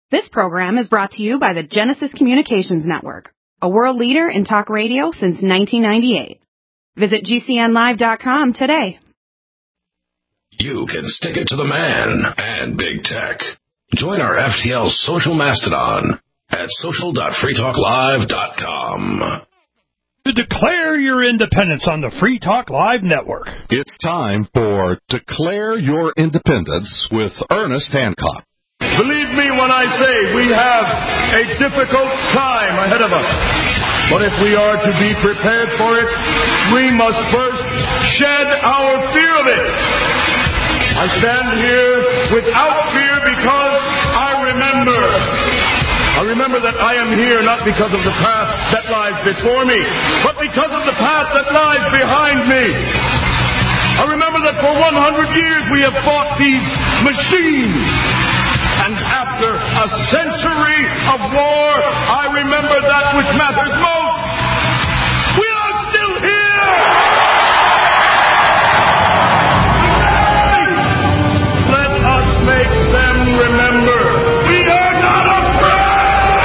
This program is brought to you by the Genesis Communications Network, a world leader in talk radio since 1998. Visit GCNlive.com today. You can stick it to the man and big tech. Join our FTL social mastodon at social.freetalklive.com. To declare your independence on the Free Talk Live Network. It's time for Declare Your Independence with Ernest Hancock. Believe me when I say we have a difficult time ahead of us. But if we are to be prepared for it, we must first shed our fear of it. I stand here without fear because I remember that I am here not because of the path that lies before me, but because of the path that lies behind me. I remember that for 100 years we have fought these machines. And after a century of war, I remember that which matters most. We are still here! Let us make them remember. We are not afraid!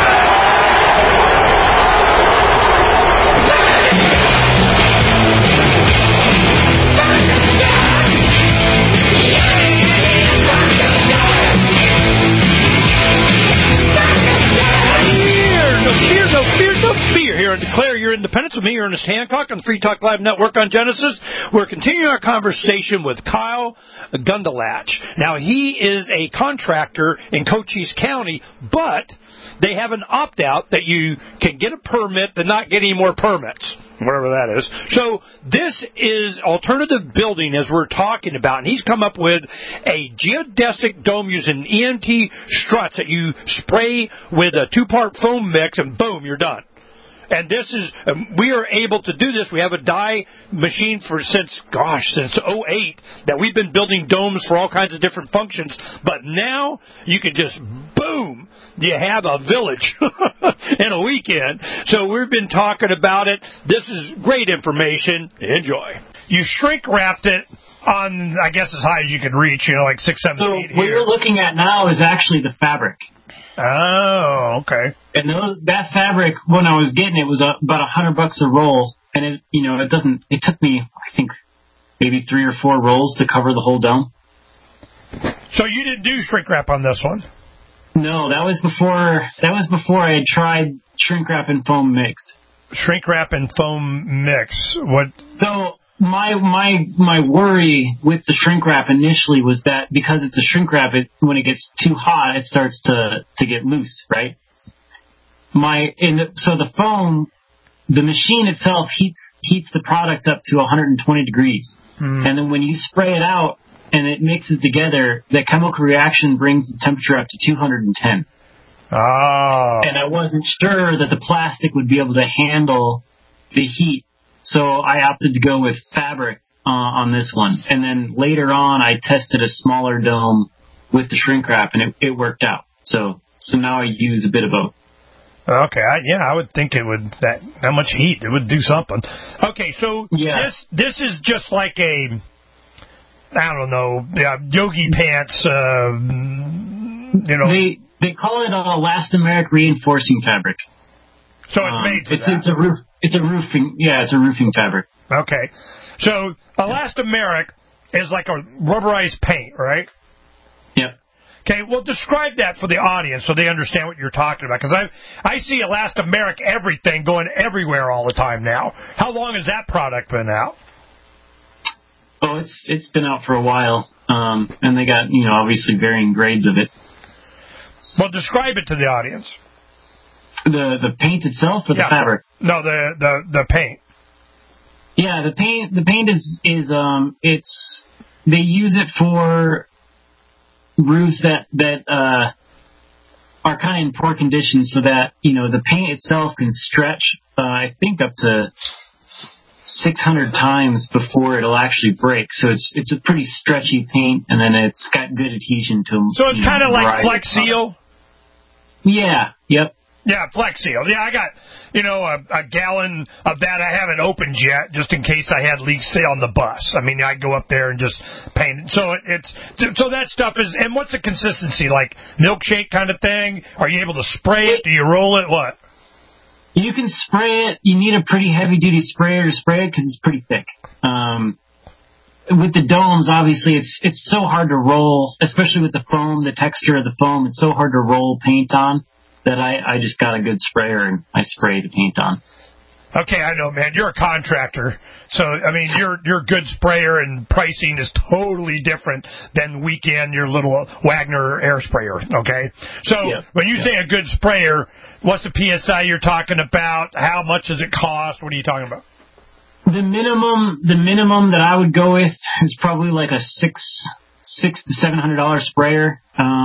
Fear here and declare your independence with me, Ernest Hancock, on the Free Talk Live Network on Genesis. We're continuing our conversation with Kyle Gundelach. Now, he is a contractor in Cochise County, but they have an opt-out that you can get a permit but not get any more permits, whatever that is. So this is alternative building, as we're talking about, and he's come up with a geodesic dome using EMT struts that you spray with a 2-part foam mix, and boom, you're done. And this is, we are able to do this. We have a die machine since 2008 that we've been building domes for all kinds of different functions. But now you can just, boom, you have a village in a weekend. So we've been talking about it. This is great information. Enjoy. You shrink wrapped it on, I guess, as high as you could reach, like 6, 7 feet here. So what you're looking at now is actually the fabric. Oh, okay. And that fabric, when I was getting it, was about $100 a roll, and it took me, I think, maybe 3 or 4 rolls to cover the whole dome. So you didn't do shrink wrap on this one? No, that was before I had tried shrink wrap and foam mixed. Shrink wrap and foam mix. What? So my worry with the shrink wrap initially was that because it's a shrink wrap, when it gets too hot, it starts to get loose, right? So the foam, the machine itself heats the product up to 120 degrees. And then when you spray it out and it mixes together, the chemical reaction brings the temperature up to 210. Oh. And I wasn't sure that the plastic would be able to handle the heat. So I opted to go with fabric on this one. And then later on, I tested a smaller dome with the shrink wrap, and it worked out. So now I use a bit of both. Okay, I would think it would, that much heat, it would do something. Okay, so yeah. This is just like a, I don't know, yogi pants, They call it elastomeric reinforcing fabric. So it's made for that. It's a roofing fabric. Okay. So elastomeric is like a rubberized paint, right? Yep. Okay, well, describe that for the audience so they understand what you're talking about. Because I see elastomeric everything going everywhere all the time now. How long has that product been out? Oh, it's been out for a while. And they got, obviously varying grades of it. Well, describe it to the audience. The paint itself or the fabric? No, the paint. Yeah, the paint is they use it for roofs that are kind of in poor condition, so that the paint itself can stretch I think up to 600 times before it'll actually break. So it's a pretty stretchy paint, and then it's got good adhesion to them. So it's kind of like Flex Seal? Yeah. Yep. Yeah, Flex Seal. Yeah, I got, a gallon of that. I haven't opened yet, just in case I had leaks, say, on the bus. I mean, I go up there and just paint it. So that stuff is, and what's the consistency? Like milkshake kind of thing? Are you able to spray it? Do you roll it? What? You can spray it. You need a pretty heavy-duty sprayer to spray it because it's pretty thick. With the domes, obviously, it's so hard to roll, especially with the foam, the texture of the foam. It's so hard to roll paint on that I just got a good sprayer and I spray the paint on. Okay, I know, man. You're a contractor, so I mean, your good sprayer and pricing is totally different than Weekend, your little Wagner air sprayer. Okay, so when you say a good sprayer, what's the PSI you're talking about? How much does it cost? What are you talking about? The minimum that I would go with is probably like a $600 to $700 sprayer.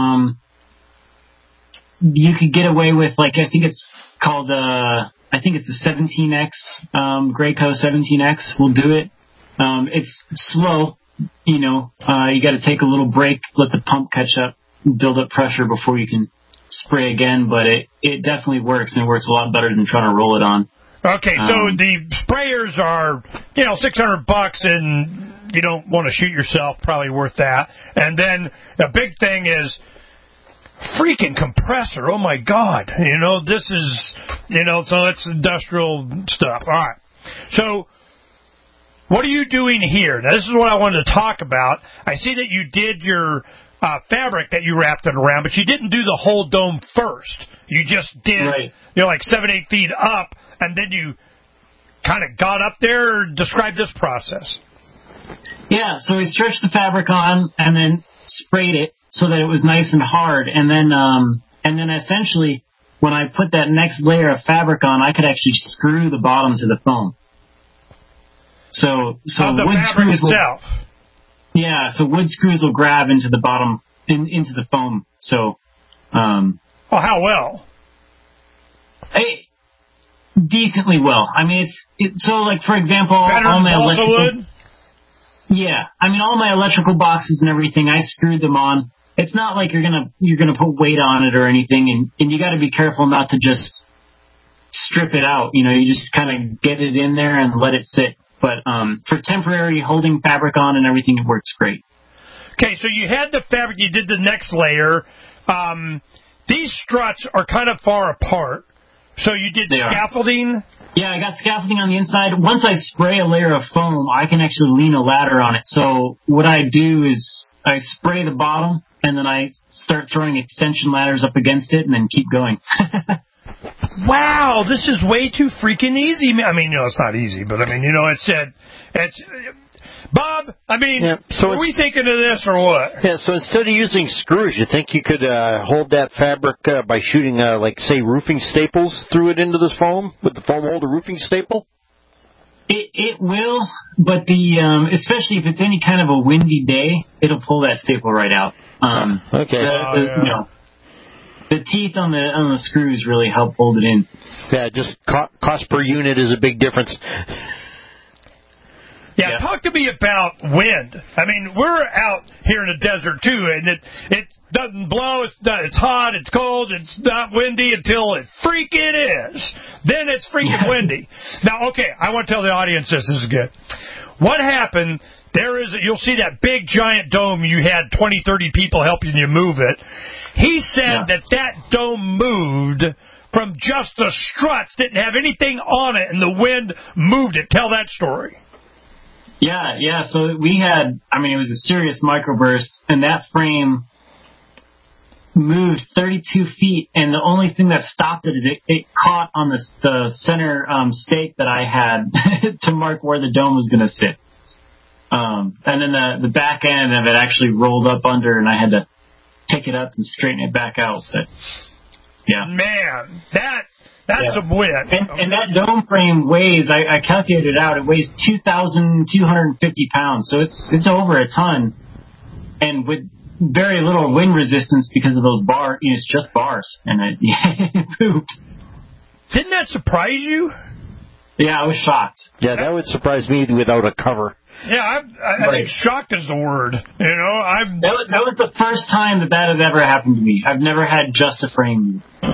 You could get away with, like, I think it's called I think it's the 17X, Graco 17X will do it. It's slow, you got to take a little break, let the pump catch up, build up pressure before you can spray again, but it definitely works, and it works a lot better than trying to roll it on. Okay, so the sprayers are, $600, and you don't want to shoot yourself, probably worth that. And then the big thing is freaking compressor. Oh my God. This is, so it's industrial stuff. All right. So what are you doing here? Now, this is what I wanted to talk about. I see that you did your fabric that you wrapped it around, but you didn't do the whole dome first. You just did, like 7-8 feet up, and then you kind of got up there. Describe this process. Yeah, so we stretched the fabric on and then sprayed it so that it was nice and hard, and then essentially when I put that next layer of fabric on, I could actually screw the bottom to the foam. So the wood fabric screws itself. so wood screws will grab into the bottom into the foam. So how well? Decently well. I mean, it's so, like, for example, better all my than electrical wood? Yeah, I mean, all my electrical boxes and everything, I screwed them on. It's not like you're gonna put weight on it or anything, and you got to be careful not to just strip it out. You just kind of get it in there and let it sit. But for temporary holding fabric on and everything, it works great. Okay, so you had the fabric, you did the next layer. These struts are kind of far apart, so you did scaffolding. Yeah, I got scaffolding on the inside. Once I spray a layer of foam, I can actually lean a ladder on it. So what I do is I spray the bottom, and then I start throwing extension ladders up against it, and then keep going. Wow, this is way too freaking easy. I mean, it's not easy, but I mean, it's Bob, I mean, are we thinking of this or what? Yeah, so instead of using screws, you think you could hold that fabric by shooting, say, roofing staples through it into this foam with the foam holder roofing staple? It will, but especially if it's any kind of a windy day, it'll pull that staple right out. Okay. The teeth on the screws really help hold it in. Yeah, just cost per unit is a big difference. Yeah, talk to me about wind. I mean, we're out here in the desert, too, and it doesn't blow. It's hot, it's cold, it's not windy until it freaking is. Then it's freaking windy. Now, okay, I want to tell the audience this. This is good. What happened, you'll see that big, giant dome. You had 20, 30 people helping you move it. He said that dome moved from just the struts, didn't have anything on it, and the wind moved it. Tell that story. Yeah. So we had, it was a serious microburst, and that frame moved 32 feet, and the only thing that stopped it is it caught on the center stake that I had to mark where the dome was going to sit. And then the back end of it actually rolled up under, and I had to pick it up and straighten it back out. But yeah, man, that's a win. And that dome frame weighs, I calculated it out, it weighs 2,250 pounds. So it's over a ton. And with very little wind resistance because of those bars, it's just bars. And it moved. Didn't that surprise you? Yeah, I was shocked. Yeah, that would surprise me without a cover. Yeah, I think shocked is the word. That was the first time that has ever happened to me. I've never had just a frame.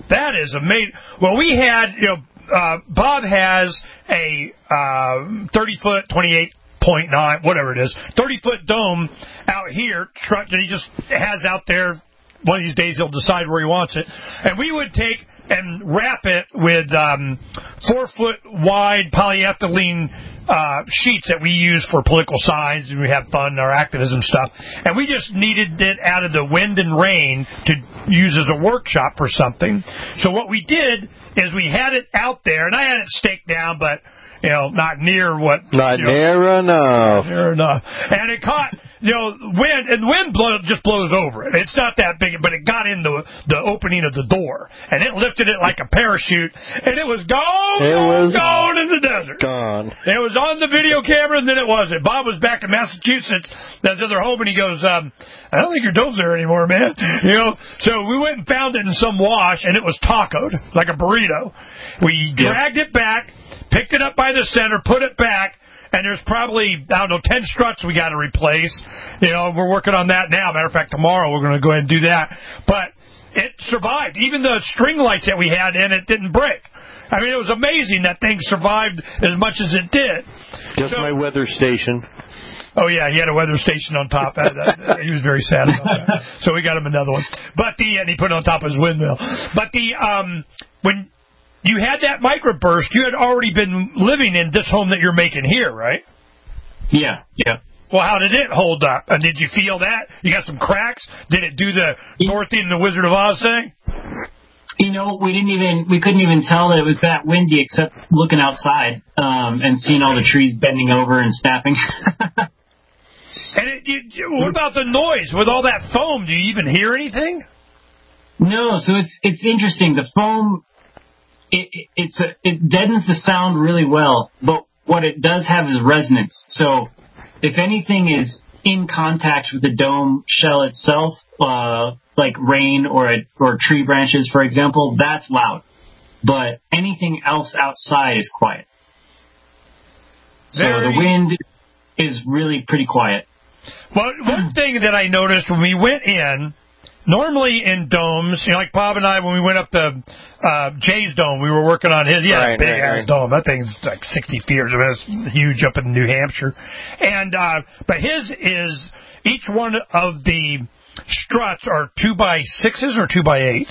That is amazing. Well, we had, Bob has a 30-foot, 28.9, whatever it is, 30-foot dome out here that he just has out there. One of these days he'll decide where he wants it. And we would take and wrap it with 4-foot wide polyethylene sheets that we use for political signs, and we have fun, our activism stuff. And we just needed it out of the wind and rain to use as a workshop for something. So what we did is we had it out there, and I had it staked down, but not near what... Not near enough. Near enough. And it caught, wind, and the wind just blows over it. It's not that big, but it got in the opening of the door, and it lifted it like a parachute, and it was gone in the desert. Gone. It was on the video camera, and then it wasn't. Bob was back in Massachusetts, that's at their home, and he goes, I don't think your dome's there anymore, man. So we went and found it in some wash, and it was tacoed, like a burrito. We dragged it back, picked it up by the center, put it back, and there's probably, 10 struts we got to replace. We're working on that now. Matter of fact, tomorrow we're going to go ahead and do that. But it survived. Even the string lights that we had in it didn't break. I mean, it was amazing that thing survived as much as it did. Just my weather station. Oh, yeah, he had a weather station on top. He was very sad about that. So we got him another one. And he put it on top of his windmill. But when you had that microburst, you had already been living in this home that you're making here, right? Yeah. Well, how did it hold up? And did you feel that? You got some cracks? Did it do the Dorothy and the Wizard of Oz thing? We couldn't even tell that it was that windy except looking outside and seeing all the trees bending over and snapping. And what about the noise with all that foam? Do you even hear anything? No, so it's interesting. The foam, it deadens the sound really well, but what it does have is resonance. So if anything is in contact with the dome shell itself, like rain or tree branches, for example, that's loud. But anything else outside is quiet. So the wind is really pretty quiet. Well, one thing that I noticed when we went in, normally in domes, like Bob and I, when we went up to Jay's dome, we were working on his. He had a big-ass dome. That thing's like 60 feet. I mean, it's huge up in New Hampshire. And but his is, each one of the struts are 2x6s or 2x8s?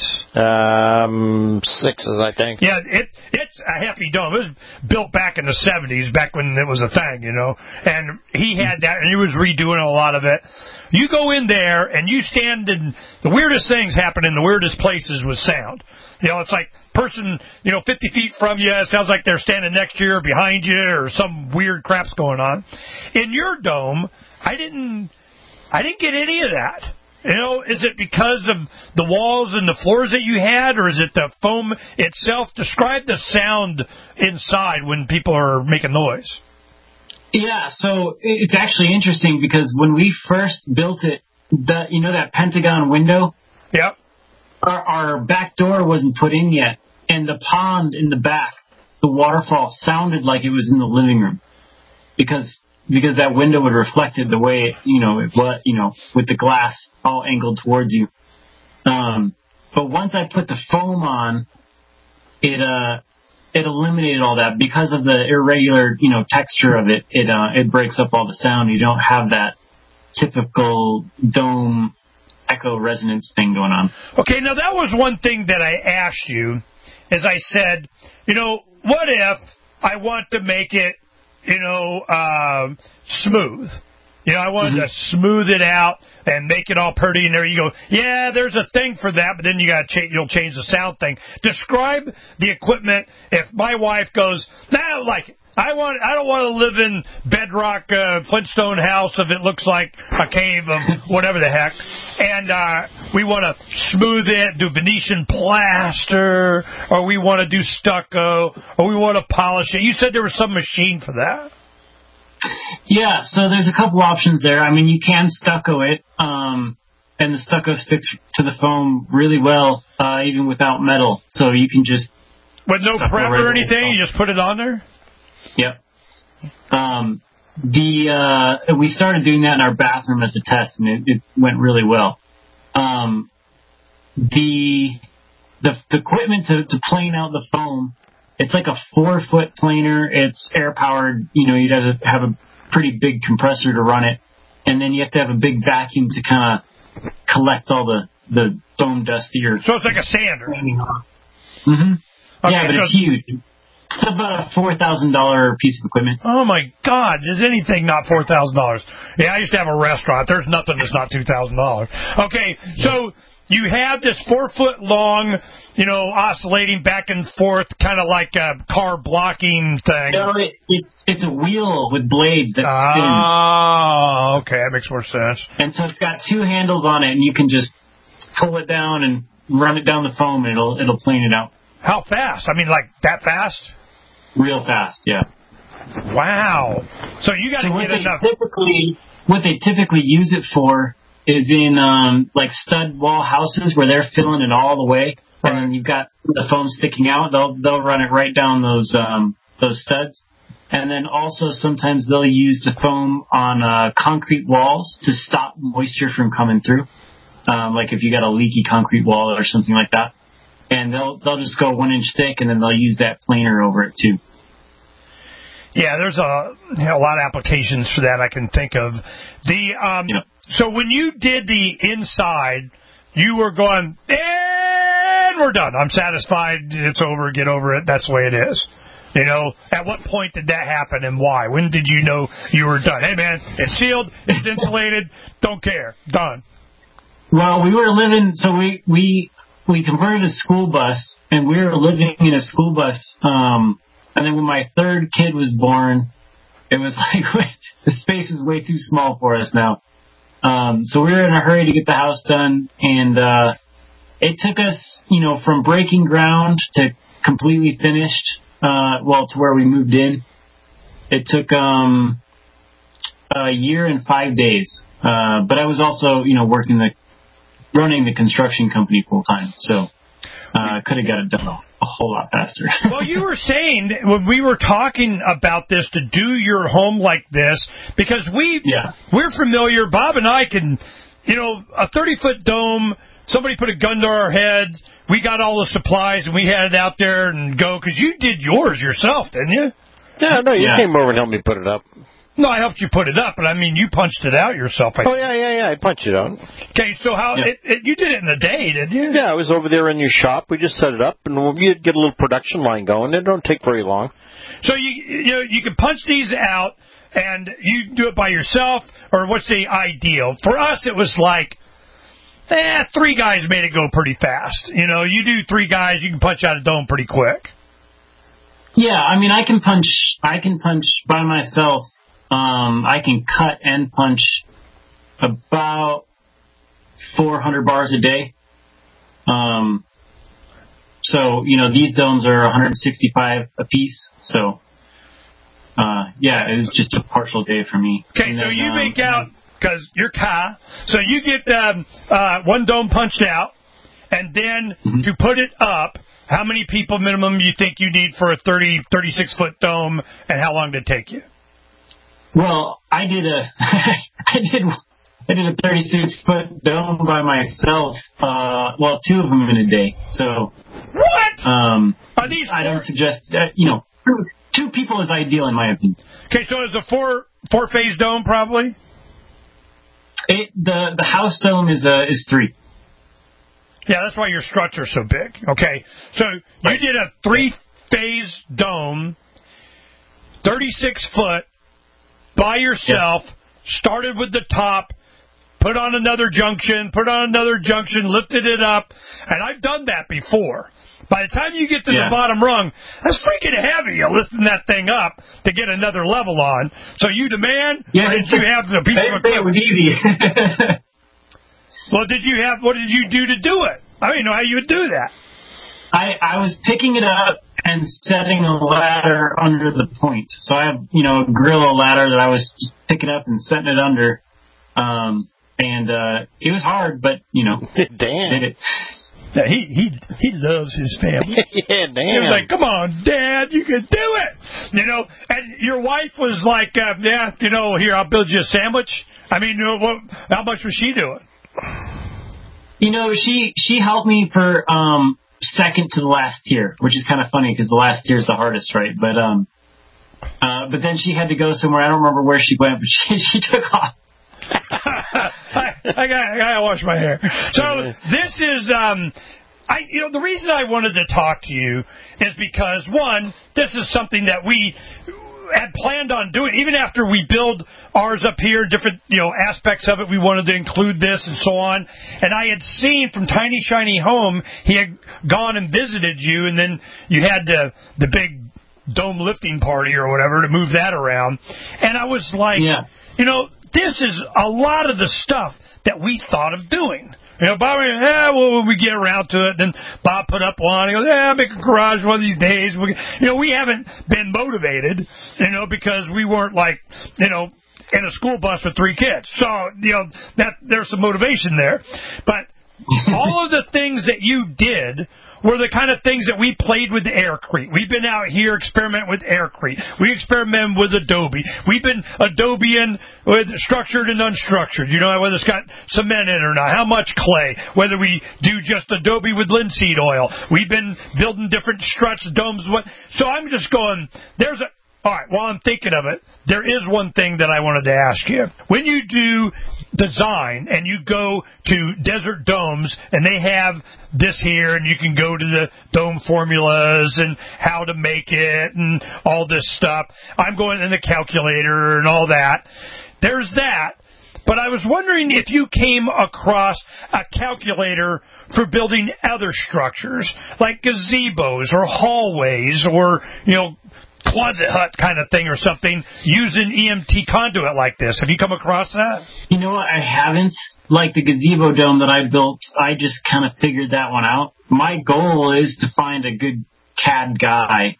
6s, I think. Yeah, it's a hefty dome. It was built back in the 70s, back when it was a thing, And he had that, and he was redoing a lot of it. You go in there, and you stand in, the weirdest things happen in the weirdest places with sound. It's like person, 50 feet from you, it sounds like they're standing next to you or behind you, or some weird crap's going on. In your dome, I didn't get any of that. Is it because of the walls and the floors that you had, or is it the foam itself? Describe the sound inside when people are making noise. Yeah, so it's actually interesting because when we first built it, that Pentagon window? Yep. Our back door wasn't put in yet, and the pond in the back, the waterfall, sounded like it was in the living room because that window would reflect it the way it was, with the glass all angled towards you. But once I put the foam on, it eliminated all that because of the irregular, texture of it. It breaks up all the sound. You don't have that typical dome echo resonance thing going on. Okay, now that was one thing that I asked you, as I said, what if I want to make it smooth. I wanted to smooth it out and make it all pretty, and there you go. Yeah, there's a thing for that, but then you'll change the sound thing. Describe the equipment. If my wife goes, I don't like it. I don't want to live in bedrock Flintstone house if it looks like a cave of whatever the heck. And we want to smooth it, do Venetian plaster, or we want to do stucco, or we want to polish it. You said there was some machine for that. Yeah, so there's a couple options there. I mean, you can stucco it, and the stucco sticks to the foam really well, even without metal. So you can just... With no prep or anything? You just put it on there? Yep. We started doing that in our bathroom as a test, and it went really well. The the equipment to plane out the foam, it's like a 4-foot planer. It's air powered. You'd have to have a pretty big compressor to run it, and then you have to have a big vacuum to kind of collect all the foam dust that you're. So it's like a sander. Mm-hmm. Okay, yeah, but it's huge. It's about a $4,000 piece of equipment. Oh my God! Is anything not $4,000? Yeah, I used to have a restaurant. There's nothing that's not $2,000. Okay, so you have this 4-foot long, oscillating back and forth, kind of like a car blocking thing. No, it's a wheel with blades that spins. Oh, okay, that makes more sense. And so it's got 2 handles on it, and you can just pull it down and run it down the foam, and it'll plane it out. How fast? I mean, like that fast? Real fast, yeah. Wow. So you got to get enough. What they typically use it for is in like stud wall houses where they're filling it all the way, right. And then you've got the foam sticking out. They'll run it right down those studs, and then also sometimes they'll use the foam on concrete walls to stop moisture from coming through. Like if you got a leaky concrete wall or something like that. And they'll just go 1 inch thick, and then they'll use that planer over it too. Yeah, there's a lot of applications for that I can think of. So when you did the inside, you were going, and we're done. I'm satisfied. It's over. Get over it. That's the way it is. At what point did that happen and why? When did you know you were done? Hey man, it's sealed. It's insulated. Don't care. Done. Well, we were living. So we converted a school bus, and we were living in a school bus. And then when my 3rd kid was born, it was like the space is way too small for us now. So we were in a hurry to get the house done, and it took us, from breaking ground to completely finished, to where we moved in. It took a year and 5 days. But I was also, running the construction company full time, so could have got it done a whole lot faster. Well, you were saying when we were talking about this to do your home like this, because we're familiar. Bob and I can, a 30-foot dome. Somebody put a gun to our head. We got all the supplies and we had it out there and go. Because you did yours yourself, didn't you? Yeah, no, you came over and helped me put it up. No, I helped you put it up, but I mean, you punched it out yourself. Yeah, I punched it out. Okay, so you did it in a day, did you? Yeah, I was over there in your shop. We just set it up, and you get a little production line going. It don't take very long. So you can punch these out, and you do it by yourself, or what's the ideal? For us, it was like, 3 guys made it go pretty fast. You do 3 guys, you can punch out a dome pretty quick. Yeah, I mean, I can punch by myself. I can cut and punch about 400 bars a day. So, these domes are 165 a piece. So, it was just a partial day for me. Okay, so you make out, because you're Kai, so you get 1 dome punched out, and then to put it up, how many people minimum you think you need for a 36-foot dome, and how long did it take you? Well, I did a 36-foot dome by myself. 2 of them in a day. So what? Are these? I don't suggest that. 2 people is ideal in my opinion. Okay, so it's a 4-phase dome probably. The house dome is 3. Yeah, that's why your struts are so big. Okay, so you did a 3-phase dome, 36 foot. By yourself, started with the top, put on another junction, lifted it up, and I've done that before. By the time you get to the bottom rung, that's freaking heavy. You lifting that thing up to get another level on. So you demand, or did you have a piece of equipment? It was easy. Well, what did you do to do it? I don't even know how you would do that. I was picking it up and setting a ladder under the point. So I have, a Gorilla ladder that I was picking up and setting it under. It was hard, but, Damn. did it. Yeah, he loves his family. Yeah, damn. He was like, come on, Dad, you can do it. And your wife was like, here, I'll build you a sandwich. I mean, how much was she doing? She helped me for second to the last tier, which is kind of funny because the last tier is the hardest, right? But then she had to go somewhere. I don't remember where she went, but she took off. I gotta wash my hair. So this is the reason I wanted to talk to you is because, one, this is something that we had planned on doing. Even after we build ours up here, different aspects of it, we wanted to include this and so on. And I had seen from Tiny Shiny Home, he had gone and visited you, and then you had the big dome lifting party or whatever to move that around. And I was like, this is a lot of the stuff that we thought of doing. Bob, when we get around to it, then Bob put up one. He goes, make a garage one of these days. We haven't been motivated, because we weren't like, in a school bus with 3 kids. So, that there's some motivation there. But all of the things that you did were the kind of things that we played with the Aircrete. We've been out here experimenting with Aircrete. We experimented with Adobe. We've been Adobeing with structured and unstructured. Whether it's got cement in it or not, how much clay, whether we do just Adobe with linseed oil. We've been building different struts, domes. So I'm just going, all right, while I'm thinking of it, there is one thing that I wanted to ask you. When you do design and you go to Desert Domes and they have this here and you can go to the dome formulas and how to make it and all this stuff, I'm going in the calculator and all that. There's that. But I was wondering if you came across a calculator for building other structures like gazebos or hallways or, closet hut kind of thing or something using EMT conduit like this. Have you come across that? You know what? I haven't. Like the gazebo dome that I built, I just kind of figured that one out. My goal is to find a good CAD guy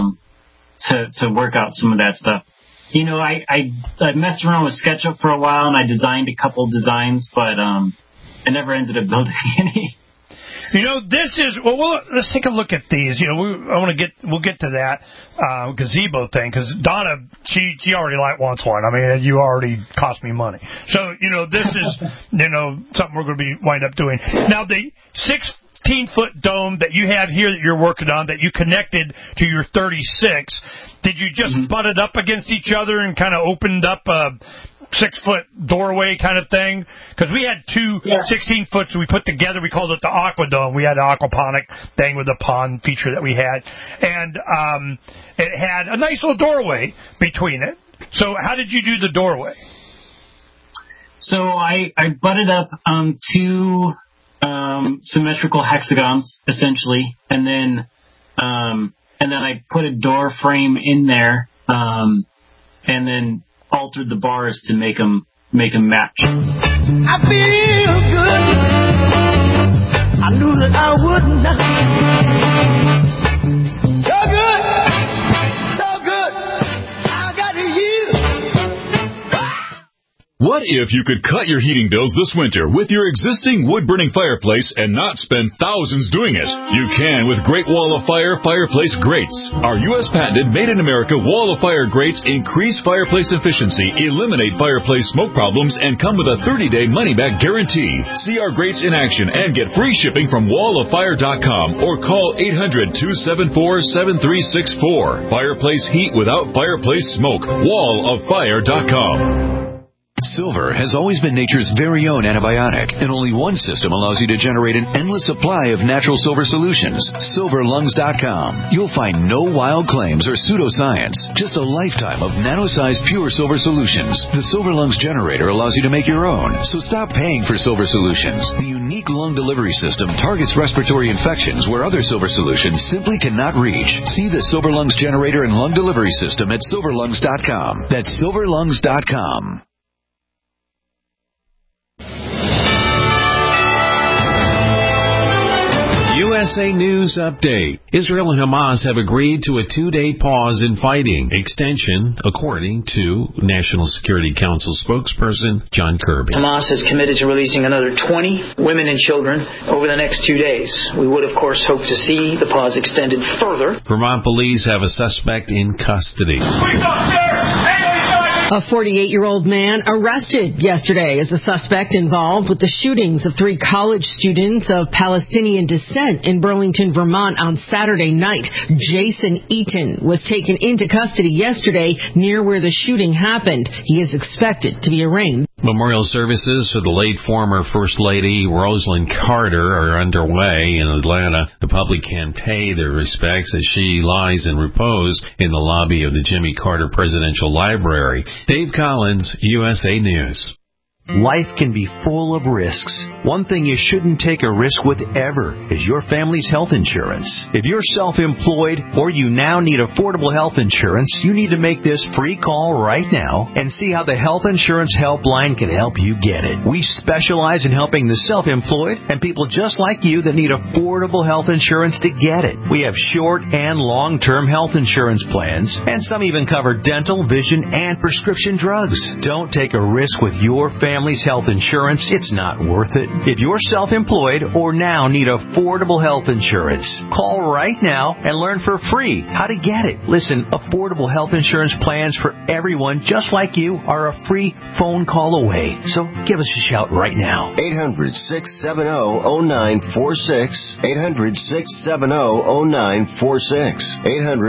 to work out some of that stuff. I messed around with SketchUp for a while and I designed a couple designs, but I never ended up building any. This is let's take a look at these. We'll get to that gazebo thing because Donna, she already wants one. I mean, you already cost me money. So this is something we're going to be wind up doing. Now the 16-foot dome that you have here that you're working on that you connected to your 36. Did you just butt it up against each other and kind of opened up a 6-foot doorway kind of thing? Because we had two 16-foots we put together. We called it the Aqua Dome. We had an aquaponic thing with a pond feature that we had. And it had a nice little doorway between it. So how did you do the doorway? So I butted up two symmetrical hexagons, essentially. And then I put a door frame in there and then altered the bars to make them match. I feel good. I knew that I would not. So good. I got you. What if you could cut your heating bills this winter with your existing wood-burning fireplace and not spend thousands doing it? You can with Great Wall of Fire fireplace grates. Our U.S. patented made-in-America Wall of Fire grates increase fireplace efficiency, eliminate fireplace smoke problems, and come with a 30-day money-back guarantee. See our grates in action and get free shipping from walloffire.com or call 800-274-7364. Fireplace heat without fireplace smoke. walloffire.com. Silver has always been nature's very own antibiotic, and only one system allows you to generate an endless supply of natural silver solutions. SilverLungs.com. You'll find no wild claims or pseudoscience, just a lifetime of nano-sized pure silver solutions. The Silver Lungs generator allows you to make your own, so stop paying for silver solutions. The unique lung delivery system targets respiratory infections where other silver solutions simply cannot reach. See the Silver Lungs generator and lung delivery system at SilverLungs.com. That's SilverLungs.com. USA News Update. Israel and Hamas have agreed to a 2-day pause in fighting extension, according to National Security Council spokesperson John Kirby. Hamas is committed to releasing another 20 women and children over the next 2 days. We would, of course, hope to see the pause extended further. Vermont police have a suspect in custody. We got there! A 48-year-old man arrested yesterday as a suspect involved with the shootings of 3 college students of Palestinian descent in Burlington, Vermont on Saturday night. Jason Eaton was taken into custody yesterday near where the shooting happened. He is expected to be arraigned. Memorial services for the late former First Lady Rosalynn Carter are underway in Atlanta. The public can pay their respects as she lies in repose in the lobby of the Jimmy Carter Presidential Library. Dave Collins, USA News. Life can be full of risks. One thing you shouldn't take a risk with ever is your family's health insurance. If you're self-employed or you now need affordable health insurance, you need to make this free call right now and see how the Health Insurance Helpline can help you get it. We specialize in helping the self-employed and people just like you that need affordable health insurance to get it. We have short and long-term health insurance plans, and some even cover dental, vision, and prescription drugs. Don't take a risk with your family's health insurance. It's not worth it. If you're self-employed or now need affordable health insurance, call right now and learn for free how to get it. Listen, affordable health insurance plans for everyone just like you are a free phone call away. So give us a shout right now. 800-670-0946. 800-670-0946.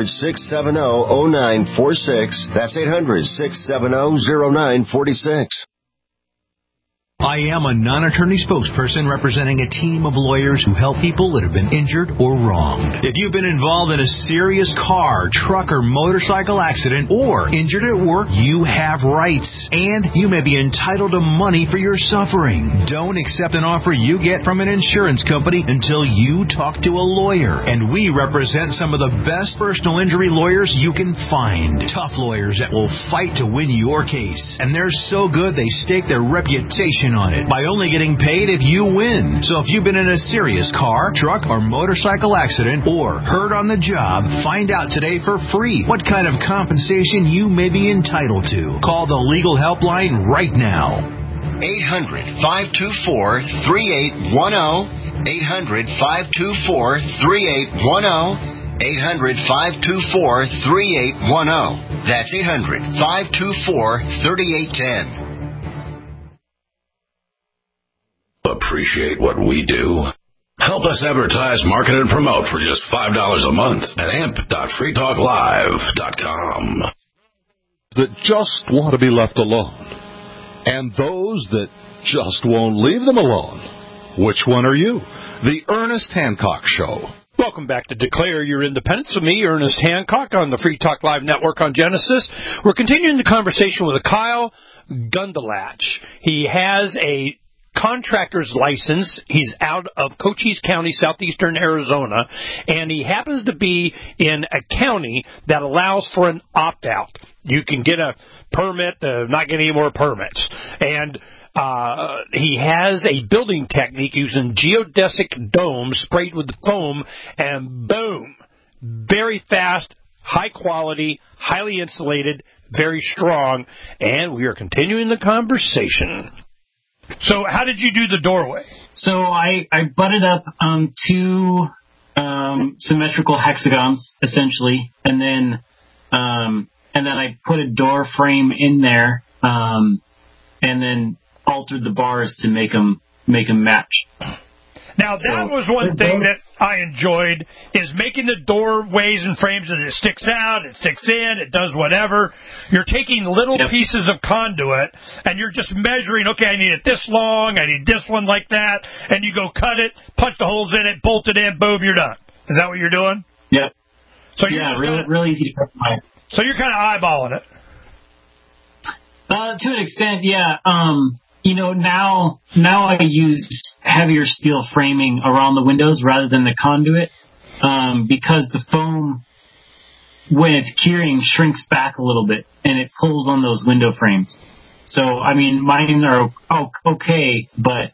800-670-0946. That's 800-670-0946. I am a non-attorney spokesperson representing a team of lawyers who help people that have been injured or wronged. If you've been involved in a serious car, truck, or motorcycle accident or injured at work, you have rights, and you may be entitled to money for your suffering. Don't accept an offer you get from an insurance company until you talk to a lawyer, and we represent some of the best personal injury lawyers you can find. Tough lawyers that will fight to win your case, and they're so good they stake their reputation on it by only getting paid if you win. So if you've been in a serious car, truck, or motorcycle accident or hurt on the job, find out today for free what kind of compensation you may be entitled to. Call the legal helpline right now. 800-524-3810. 800-524-3810. 800-524-3810. That's 800-524-3810. Appreciate what we do? Help us advertise, market, and promote for just $5 a month at amp.freetalklive.com. That just want to be left alone, and those that just won't leave them alone. Which one are you? The Ernest Hancock Show. Welcome back to Declare Your Independence with me, Ernest Hancock, on the Free Talk Live Network on Genesis. We're continuing the conversation with Kyle Gundelach. He has a contractor's license. He's out of Cochise County, southeastern Arizona, and he happens to be in a county that allows for an opt-out. You can get a permit to not get any more permits. And he has a building technique using geodesic domes sprayed with foam, and boom, very fast, high quality, highly insulated, very strong, and we are continuing the conversation. So how did you do the doorway? So I butted up 2 symmetrical hexagons, essentially, and then I put a door frame in there, and then altered the bars to make them match. Now, that was one thing that I enjoyed, is making the doorways and frames that it sticks out, it sticks in, it does whatever. You're taking little pieces of conduit, and you're just measuring, okay, I need it this long, I need this one like that, and you go cut it, punch the holes in it, bolt it in, boom, you're done. Is that what you're doing? Yep. So you're really easy to customize. So you're kind of eyeballing it. To an extent, yeah. Now I use heavier steel framing around the windows rather than the conduit, because the foam, when it's curing, shrinks back a little bit, and it pulls on those window frames. So, I mean, mine are okay, but,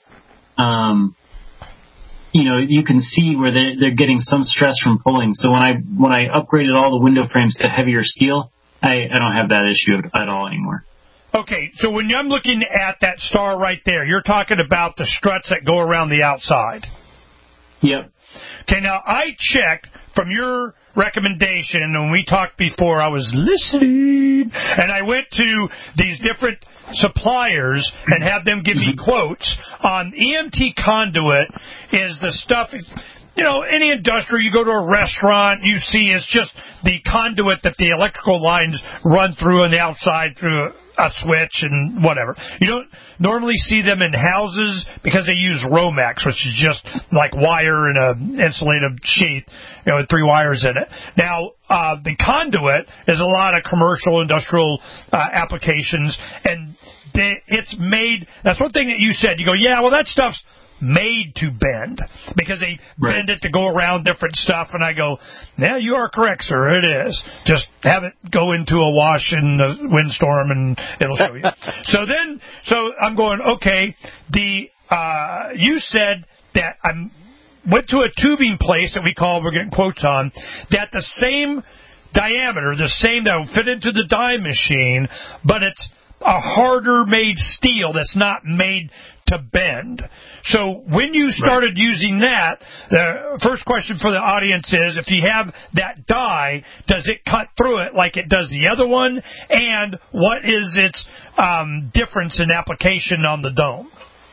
you can see where they're getting some stress from pulling. So when I upgraded all the window frames to heavier steel, I don't have that issue at all anymore. Okay, so when I'm looking at that star right there, you're talking about the struts that go around the outside. Yep. Okay, now I checked from your recommendation, and when we talked before, I was listening, and I went to these different suppliers and had them give me quotes on EMT conduit. Is the stuff, any industrial, you go to a restaurant, you see it's just the conduit that the electrical lines run through on the outside through a switch and whatever. You don't normally see them in houses because they use Romex, which is just like wire in an insulated sheath, with 3 wires in it. Now, the conduit is a lot of commercial, industrial applications, and it's made. That's one thing that you said. You go, yeah, well, that stuff's made to bend because they bend it to go around different stuff, and I go, yeah, you are correct, sir, it is. Just have it go into a wash in a windstorm and it'll show you. So I'm going, okay, you said that I went to a tubing place that we're getting quotes on, that the same diameter, that will fit into the die machine, but it's a harder made steel that's not made to bend. So when you started using that, the first question for the audience is, if you have that die, does it cut through it like it does the other one? And what is its difference in application on the dome?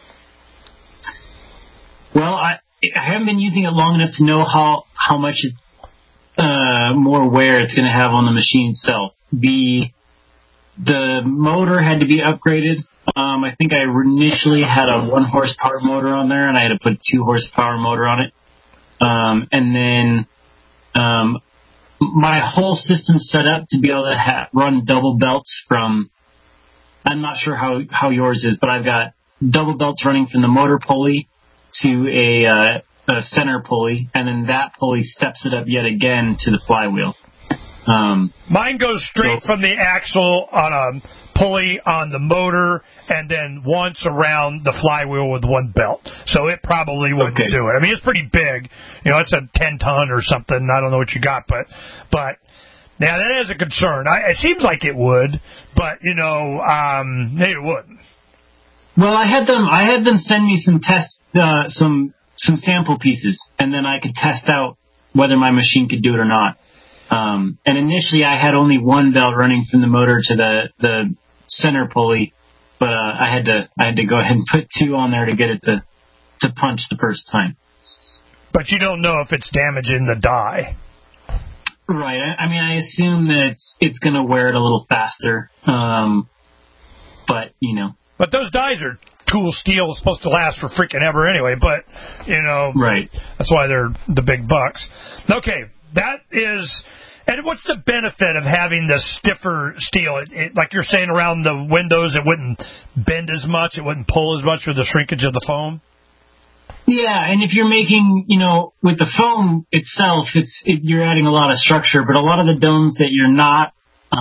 Well, I haven't been using it long enough to know how much more wear it's going to have on the machine itself. The motor had to be upgraded. I think I initially had a 1 horsepower motor on there, and I had to put a 2 horsepower motor on it. And then my whole system's set up to be able to run double belts from. I'm not sure how yours is, but I've got double belts running from the motor pulley to a center pulley, and then that pulley steps it up yet again to the flywheel. Mine goes straight from the axle on a pulley on the motor, and then once around the flywheel with 1 belt. So it probably wouldn't do it. I mean, it's pretty big. It's a 10-ton or something. I don't know what you got, but now that is a concern. It seems like it would, but maybe it wouldn't. Well, I had them send me some test some sample pieces, and then I could test out whether my machine could do it or not. And initially I had only 1 belt running from the motor to the center pulley, but I had to go ahead and put 2 on there to get it to punch the first time. But you don't know if it's damaging the die. Right. I mean, I assume that it's going to wear it a little faster. But But those dies are tool steel, supposed to last for freaking ever anyway. But right. That's why they're the big bucks. Okay, that is. And what's the benefit of having the stiffer steel? Like you're saying, around the windows, it wouldn't bend as much, it wouldn't pull as much with the shrinkage of the foam? Yeah, and if you're making, with the foam itself, you're adding a lot of structure, but a lot of the domes that you're not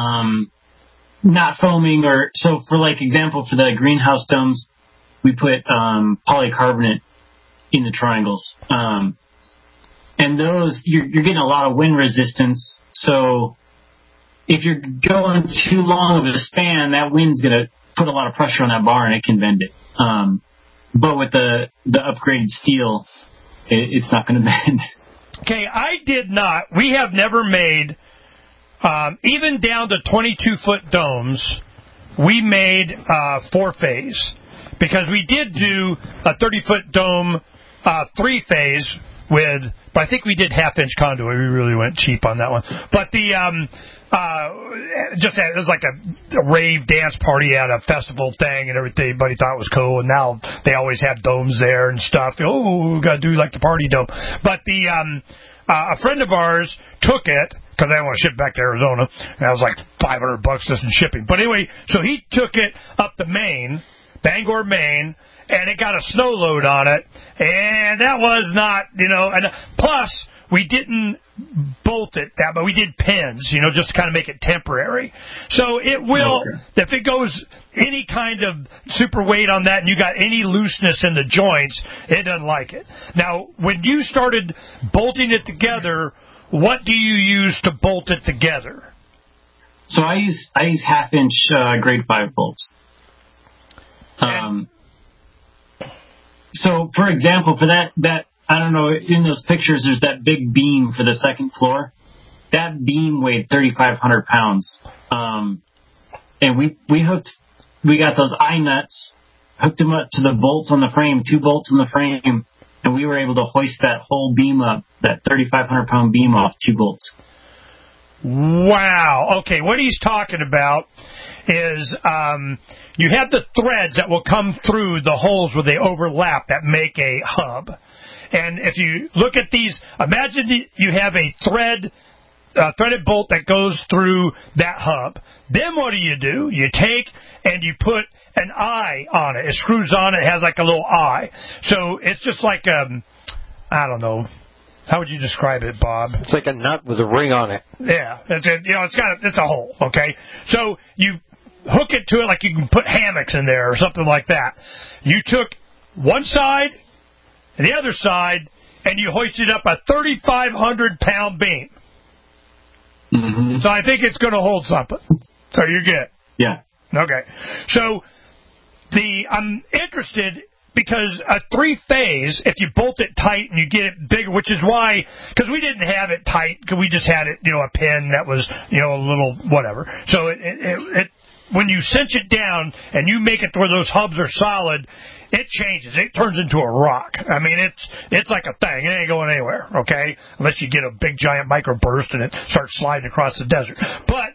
foaming, or so for example, for the greenhouse domes, we put polycarbonate in the triangles. And those, you're getting a lot of wind resistance. So if you're going too long of a span, that wind's going to put a lot of pressure on that bar and it can bend it. But with the upgraded steel, it's not going to bend. Okay, we have never made, even down to 22-foot domes, we made 4-phase. Because we did do a 30-foot dome 3-phase but I think we did 1/2-inch conduit. We really went cheap on that one. But it was like a rave dance party at a festival thing, and everybody thought it was cool. And now they always have domes there and stuff. Oh, we got to do like the party dome. But a friend of ours took it because I didn't want to ship it back to Arizona. And that was like $500 just in shipping. But anyway, so he took it up to Maine, Bangor, Maine. And it got a snow load on it, and that was not, and plus we didn't bolt it but we did pins, just to kind of make it temporary. So it will, if it goes any kind of super weight on that and you got any looseness in the joints, it doesn't like it. Now, when you started bolting it together, what do you use to bolt it together? So I use 1/2-inch grade 5 bolts. So, for example, for that I don't know, in those pictures, there's that big beam for the second floor. That beam weighed 3,500 pounds. And we got those eye nuts, hooked them up to the bolts on the frame, 2 bolts on the frame, and we were able to hoist that whole beam up, that 3,500 pound beam off 2 bolts. Wow. Okay, what he's talking about is you have the threads that will come through the holes where they overlap that make a hub. And if you look at these, imagine you have a threaded bolt that goes through that hub. Then what do? You take and you put an eye on it. It screws on. It has like a little eye. So it's just like I don't know. How would you describe it, Bob? It's like a nut with a ring on it. Yeah, it's a hole. Okay, so you hook it to it like you can put hammocks in there or something like that. You took one side and the other side, and you hoisted up a 3,500 pound beam. Mm-hmm. So I think it's going to hold something. So you're good. Yeah. Okay. So I'm interested because a 3-phase, if you bolt it tight and you get it bigger, which is why, because we didn't have it tight, because we just had it, a pin that was, a little whatever. So it when you cinch it down and you make it to where those hubs are solid, it changes. It turns into a rock. I mean, it's like a thing. It ain't going anywhere, okay? Unless you get a big giant microburst and it starts sliding across the desert. But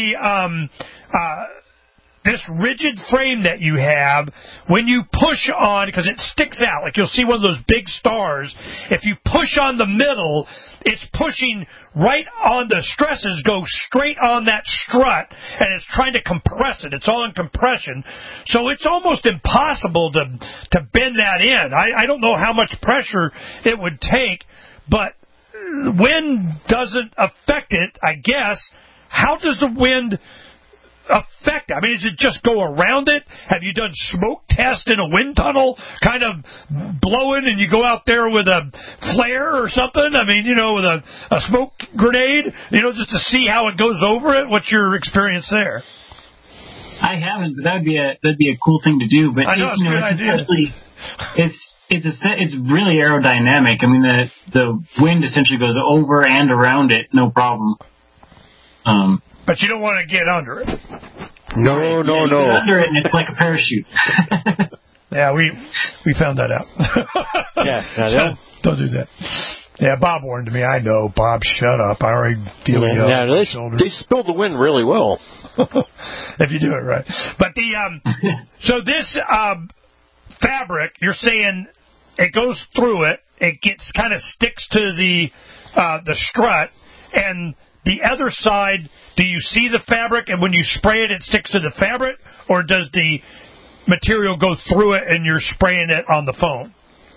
this rigid frame that you have, when you push on, because it sticks out, like you'll see one of those big stars, if you push on the middle, it's pushing right on the stresses, go straight on that strut, and it's trying to compress it. It's all in compression. So it's almost impossible to bend that in. I don't know how much pressure it would take, but wind doesn't affect it, I guess. How does the wind affect it? I mean, does it just go around it? Have you done smoke tests in a wind tunnel, kind of blowing, and you go out there with a flare or something? I mean, with a smoke grenade, just to see how it goes over it? What's your experience there? I haven't, but that'd be a cool thing to do. But I know, it's a good idea. It's really aerodynamic. I mean, the wind essentially goes over and around it, no problem. But you don't want to get under it. No. You get under it, and it's like a parachute. Yeah, we found that out. Yeah, don't do that. Yeah, Bob warned me. I know, Bob. Shut up. I already feel it on my shoulder. They spill the wind really well. If you do it right. But so this fabric, you're saying it goes through it. It gets kind of sticks to the strut, and the other side, do you see the fabric, and when you spray it, it sticks to the fabric, or does the material go through it and you're spraying it on the foam?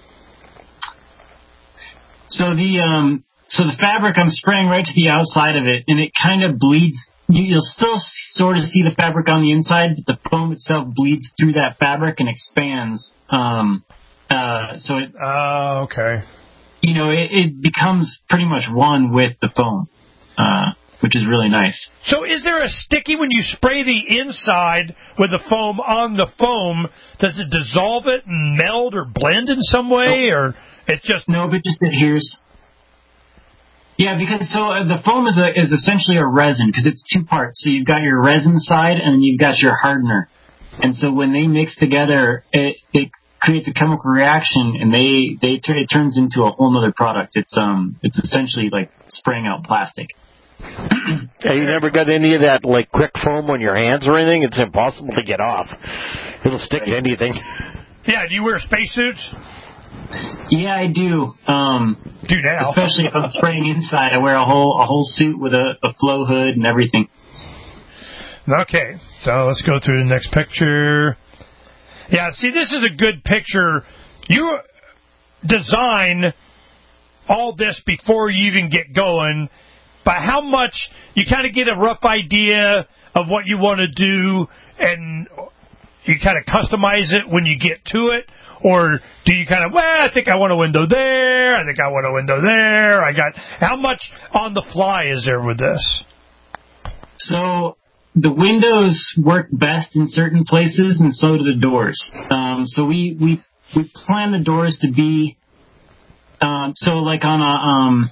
So the fabric, I'm spraying right to the outside of it, and it kind of bleeds. You'll still sort of see the fabric on the inside, but the foam itself bleeds through that fabric and expands. Okay. It becomes pretty much one with the foam. Which is really nice. So is there a sticky when you spray the inside with the foam on the foam? Does it dissolve it and meld or blend in some way? Or it's just... No, but it just adheres. Yeah, because the foam is essentially a resin because it's 2 parts. So you've got your resin side and you've got your hardener. And so when they mix together, it creates a chemical reaction and it turns into a whole other product. It's essentially like spraying out plastic. Yeah, you never got any of that like quick foam on your hands or anything? It's impossible to get off. It'll stick to anything. Yeah, do you wear spacesuits? Yeah, I do. Do now. Especially if I'm spraying inside. I wear a whole suit with a flow hood and everything. Okay, so let's go through the next picture. Yeah, see, this is a good picture. You design all this before you even get going. By how much you kind of get a rough idea of what you want to do, and you kind of customize it when you get to it, or do you kind of, I think I want a window there, I think I want a window there, how much on the fly is there with this? So the windows work best in certain places, and so do the doors. So we plan the doors to be So like on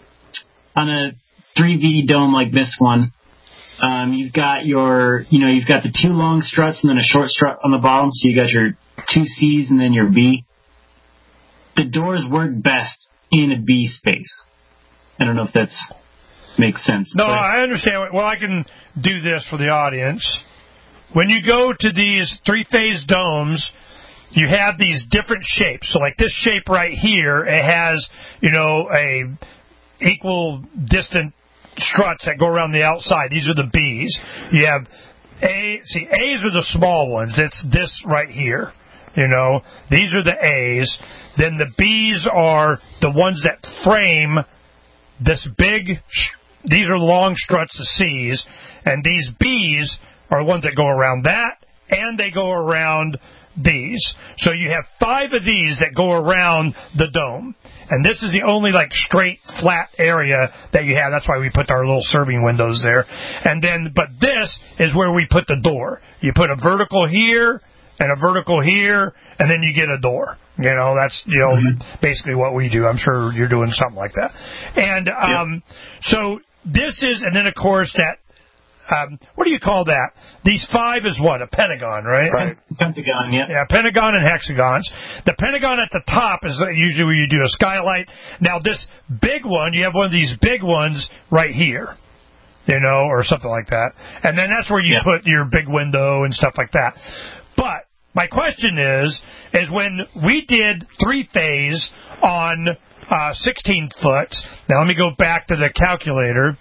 a 3V dome like this one, you've got the 2 long struts and then a short strut on the bottom. So you got your 2 C's and then your B. The doors work best in a B space. I don't know if that makes sense. No, I understand. Well, I can do this for the audience. When you go to these 3-phase domes, you have these different shapes. So like this shape right here, it has, a equal distant struts that go around the outside. These are the B's. You have A's are the small ones. It's this right here. These are the A's. Then the B's are the ones that frame this big, these are long struts of C's, and these B's are the ones that go around that, and they go around these. So you have 5 of these that go around the dome. And this is the only straight flat area that you have. That's why we put our little serving windows there. But this is where we put the door. You put a vertical here and a vertical here, and then you get a door. That's basically what we do. I'm sure you're doing something like that. And so this is, and then of course that. What do you call that? These 5 is what? A pentagon, right? Right. Pentagon, yeah. Yeah, pentagon and hexagons. The pentagon at the top is usually where you do a skylight. Now, this big one, you have one of these big ones right here, or something like that. And then that's where you put your big window and stuff like that. But my question is when we did 3-phase on 16 foot, now let me go back to the calculator,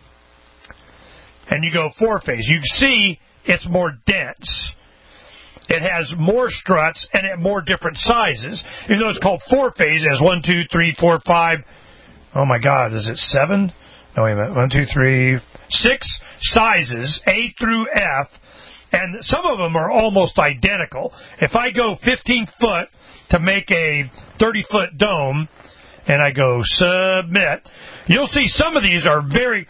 and you go 4-phase, you see it's more dense. It has more struts and at more different sizes. Even though it's called 4-phase, it has 1, 2, 3, 4, 5. Oh my God, is it 7? No, wait a minute. 1, 2, 3, 6 sizes, A through F, and some of them are almost identical. If I go 15 foot to make a 30-foot dome, and I go submit, you'll see some of these are very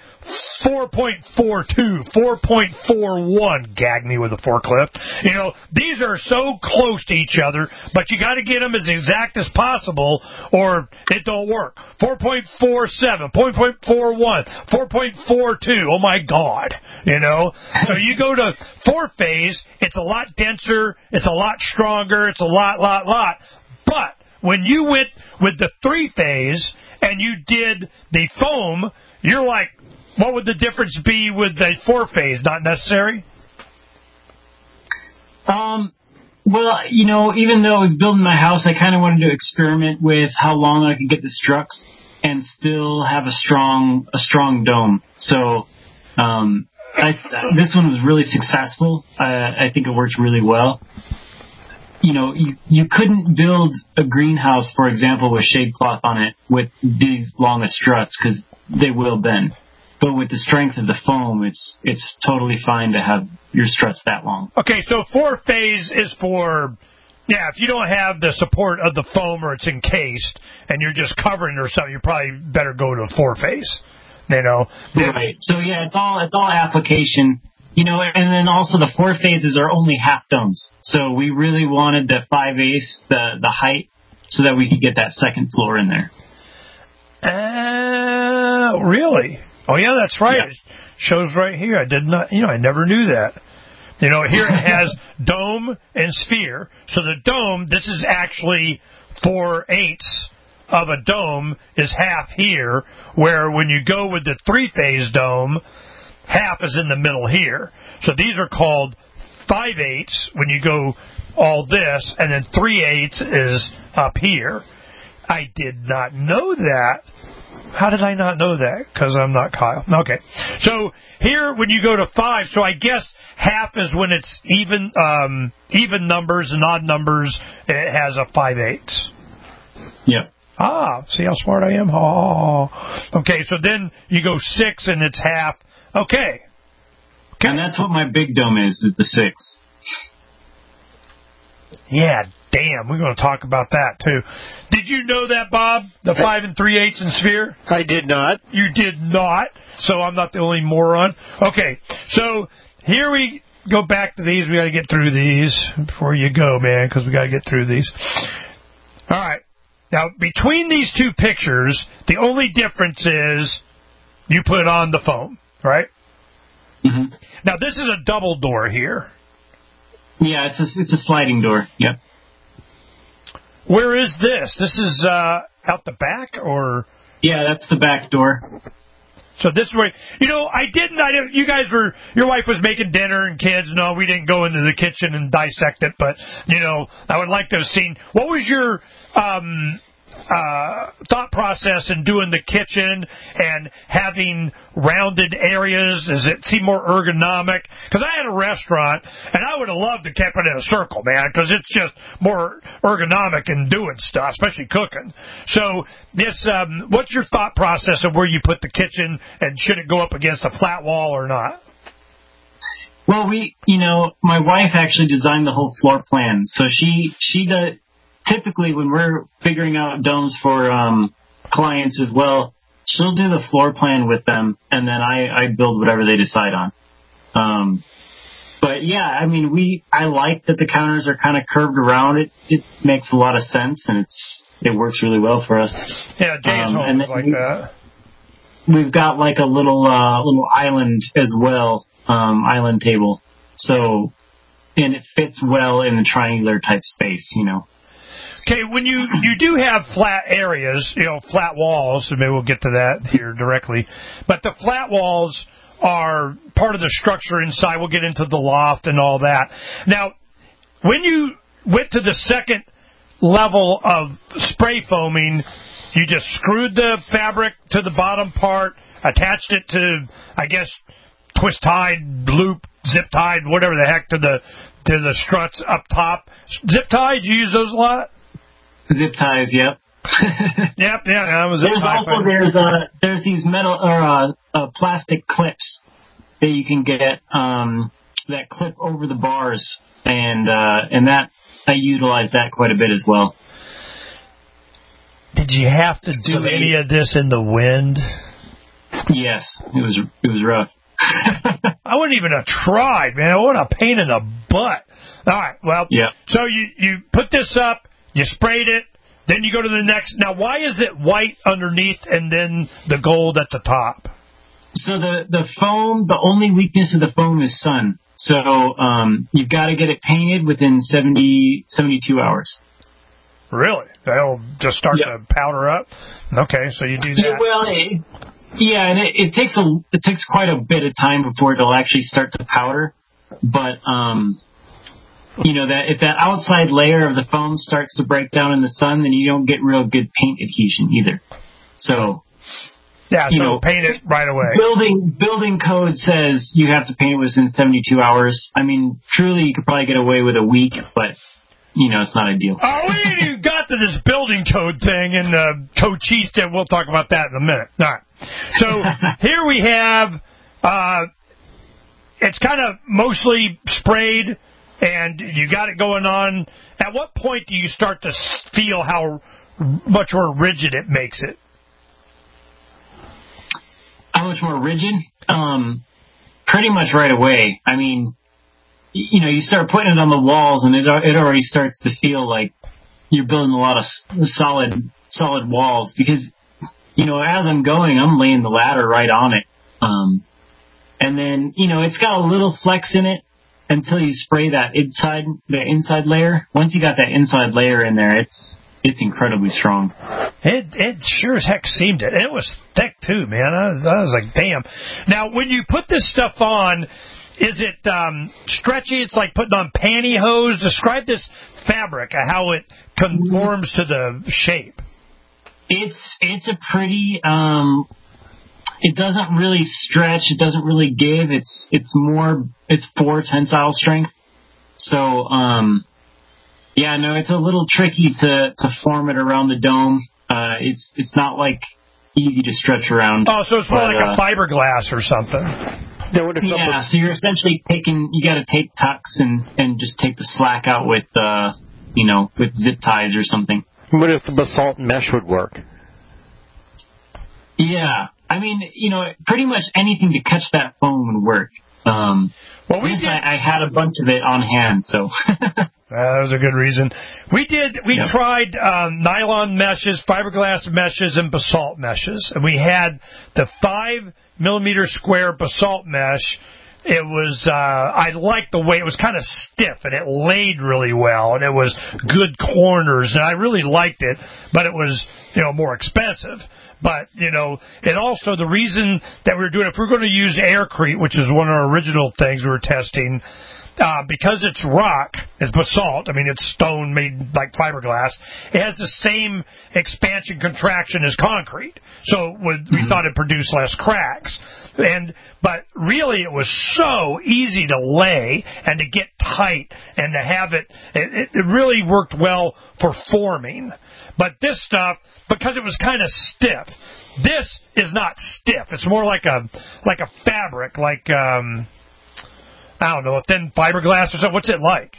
4.42, 4.41, gag me with a forklift. These are so close to each other, but you got to get them as exact as possible or it don't work. 4.47, 4.41, 4.42, oh my God, So you go to 4-phase, it's a lot denser, it's a lot stronger, it's a lot. But when you went with the 3-phase and you did the foam, you're like, what would the difference be with the 4-phase? Not necessary? Well, even though I was building my house, I kind of wanted to experiment with how long I could get the struts and still have a strong dome. So this one was really successful. I think it worked really well. You couldn't build a greenhouse, for example, with shade cloth on it with these long struts because they will bend. But with the strength of the foam, it's totally fine to have your struts that long. Okay, so 4-phase is for, if you don't have the support of the foam or it's encased and you're just covering or something, you probably better go to a 4-phase. Right. So it's all application. And then also the 4 phases are only half domes. So we really wanted the 5/8, the height, so that we could get that second floor in there. Really? Oh, yeah, that's right. Yeah. It shows right here. I did not, I never knew that. Here it has dome and sphere. So the dome, this is actually 4/8 of a dome is half here, where when you go with the 3-phase dome, half is in the middle here. So these are called 5/8 when you go all this, and then 3/8 is up here. I did not know that. How did I not know that? Because I'm not Kyle. Okay. So here, when you go to 5, so I guess half is when it's even numbers and odd numbers, it has a 5/8. Yep. See how smart I am? Okay, so then you go 6 and it's half. Okay. And that's what my big dome is the 6. Yeah, damn. We're going to talk about that, too. Did you know that, Bob? The 5 3/8 in sphere? I did not. You did not? So I'm not the only moron? Okay, so here we go back to these. We got to get through these before you go, man, because we got to get through these. All right. Now, between these two pictures, the only difference is you put on the foam, right? Mm-hmm. Now, this is a double door here. Yeah, it's a sliding door. Yep. Where is this? This is out the back, or? Yeah, that's the back door. So this way, I didn't, your wife was making dinner and kids, no, we didn't go into the kitchen and dissect it, but, I would like to have seen, what was your, thought process in doing the kitchen and having rounded areas? Does it seem more ergonomic? Because I had a restaurant, and I would have loved to keep it in a circle, man, because it's just more ergonomic in doing stuff, especially cooking. So this, what's your thought process of where you put the kitchen, and should it go up against a flat wall or not? Well, my wife actually designed the whole floor plan, so she does. Typically, when we're figuring out domes for clients as well, she'll do the floor plan with them, and then I build whatever they decide on. But yeah, I mean, I like that the counters are kind of curved around. It makes a lot of sense, and it works really well for us. Yeah, James always like that. We've got like a little island as well, island table. So, and it fits well in the triangular type space, Okay, when you do have flat areas, flat walls, and maybe we'll get to that here directly, but the flat walls are part of the structure inside. We'll get into the loft and all that. Now, when you went to the second level of spray foaming, you just screwed the fabric to the bottom part, attached it to, I guess, twist-tied, loop, zip-tied, whatever the heck, to the struts up top. Zip-ties, you use those a lot? Zip ties, yep. Yep, I was there's these metal or plastic clips that you can get that clip over the bars, and that I utilize that quite a bit as well. Did you have to do any of this in the wind? Yes, it was rough. I wouldn't even have tried, man. What a pain in the butt. All right, well, yeah. So you put this up. You sprayed it, then you go to the next. Now, why is it white underneath and then the gold at the top? So the foam, the only weakness of the foam is sun. So you've got to get it painted within 72 hours. Really? They'll just start to powder up? Okay, so you do that. Yeah, well, and it takes quite a bit of time before it'll actually start to powder. But that if that outside layer of the foam starts to break down in the sun, then you don't get real good paint adhesion either. So, paint it right away. Building code says you have to paint it within 72 hours. I mean, truly, you could probably get away with a week, but it's not ideal. Oh, we ain't even got to this building code thing and code cheese. We'll talk about that in a minute. All right. So here we have. It's kind of mostly sprayed. And you got it going on. At what point do you start to feel how much more rigid it makes it? How much more rigid? Pretty much right away. I mean, you start putting it on the walls, and it already starts to feel like you're building a lot of solid walls. Because, as I'm going, I'm laying the ladder right on it. And then, it's got a little flex in it. Until you spray the inside layer. Once you got that inside layer in there, it's incredibly strong. It sure as heck seemed it. It was thick too, man. I was like, damn. Now, when you put this stuff on, is it stretchy? It's like putting on pantyhose. Describe this fabric, how it conforms to the shape. It's a pretty. It doesn't really stretch. It doesn't really give. It's 4 tensile strength. So, it's a little tricky to form it around the dome. It's not like easy to stretch around. Oh, so it's more like a fiberglass or something. Yeah, so you're essentially you got to take tucks and just take the slack out with zip ties or something. What if the basalt mesh would work? Yeah, I mean, pretty much anything to catch that foam would work. I had a bunch of it on hand, so. That was a good reason. We tried nylon meshes, fiberglass meshes, and basalt meshes. And we had the 5mm square basalt mesh. It was, I liked the way it was kind of stiff, and it laid really well, and it was good corners, and I really liked it, but it was, more expensive. But, and also the reason that we were doing it, if we're going to use Aircrete, which is one of our original things we were testing, because it's rock, it's basalt, it's stone made like fiberglass, it has the same expansion contraction as concrete. So we thought it produced less cracks. But really it was so easy to lay and to get tight and to have it really worked well for forming. But this stuff, because it was kind of stiff, this is not stiff. It's more like a fabric, like, I don't know, a thin fiberglass or something. What's it like?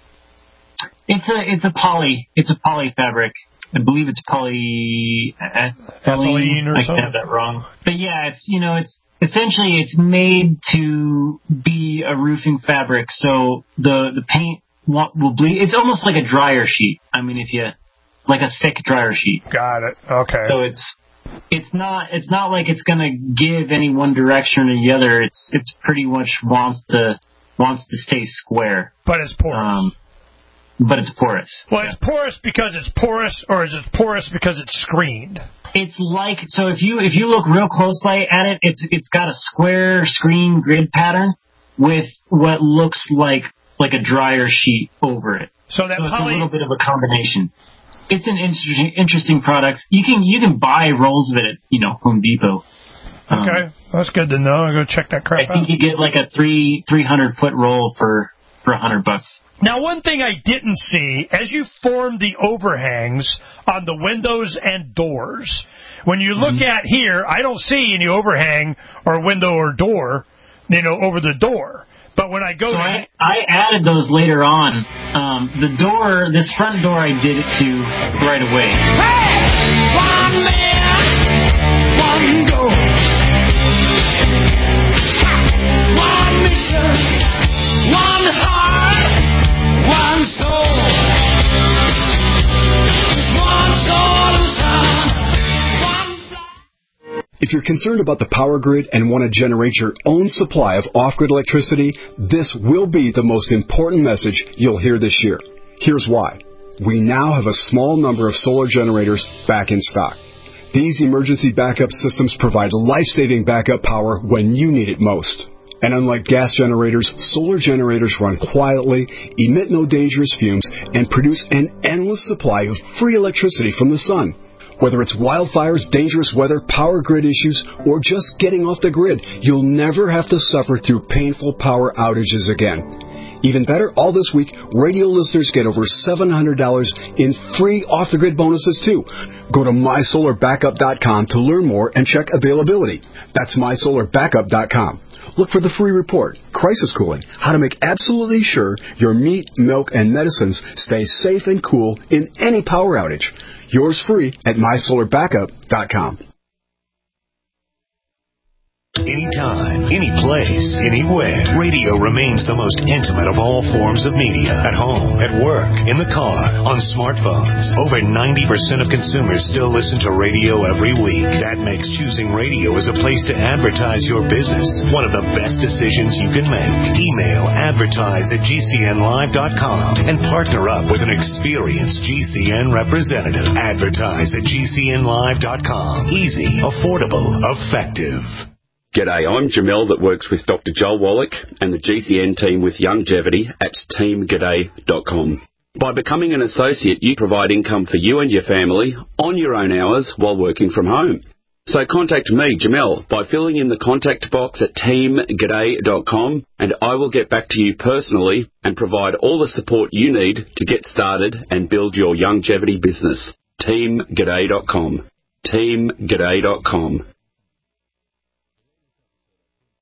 It's a poly fabric. I believe it's polyethylene or something. I could have that wrong. But yeah, it's essentially it's made to be a roofing fabric, so the paint will bleed. It's almost like a dryer sheet. Like a thick dryer sheet. Got it. Okay. So it's not like it's gonna give any one direction or the other. It's pretty much wants to stay square. But it's porous. But it's porous. Well, it's porous because it's porous, or is it porous because it's screened? It's like, so if you look real closely at it, it's got a square screen grid pattern with what looks like a dryer sheet over it. So it's a little bit of a combination. It's an interesting product. You can buy rolls of it at Home Depot. Okay, that's good to know. I'm going to check that crap out. I think you get like a 300-foot roll for $100. Now, one thing I didn't see, as you formed the overhangs on the windows and doors, when you look at here, I don't see any overhang or window or door, over the door. But when I go I added those later on. The door, this front door, I did it to right away. Hey! One man, one goal. One mission, one heart, one soul. One soul inside, one flag. If you're concerned about the power grid and want to generate your own supply of off-grid electricity, this will be the most important message you'll hear this year. Here's why. We now have a small number of solar generators back in stock. These emergency backup systems provide life-saving backup power when you need it most. And unlike gas generators, solar generators run quietly, emit no dangerous fumes, and produce an endless supply of free electricity from the sun. Whether it's wildfires, dangerous weather, power grid issues, or just getting off the grid, you'll never have to suffer through painful power outages again. Even better, all this week, radio listeners get over $700 in free off-the-grid bonuses, too. Go to mysolarbackup.com to learn more and check availability. That's mysolarbackup.com. Look for the free report, Crisis Cooling, how to make absolutely sure your meat, milk, and medicines stay safe and cool in any power outage. Yours free at mysolarbackup.com. Anytime, any place, anywhere, radio remains the most intimate of all forms of media. At home, at work, in the car, on smartphones. Over 90% of consumers still listen to radio every week. That makes choosing radio as a place to advertise your business one of the best decisions you can make. Email advertise@gcnlive.com and partner up with an experienced GCN representative. Advertise at gcnlive.com. Easy, affordable, effective. G'day, I'm Jamel that works with Dr. Joel Wallach and the GCN team with Longevity at teamg'day.com. By becoming an associate, you provide income for you and your family on your own hours while working from home. So contact me, Jamel, by filling in the contact box at teamg'day.com, and I will get back to you personally and provide all the support you need to get started and build your longevity business. teamg'day.com. teamg'day.com.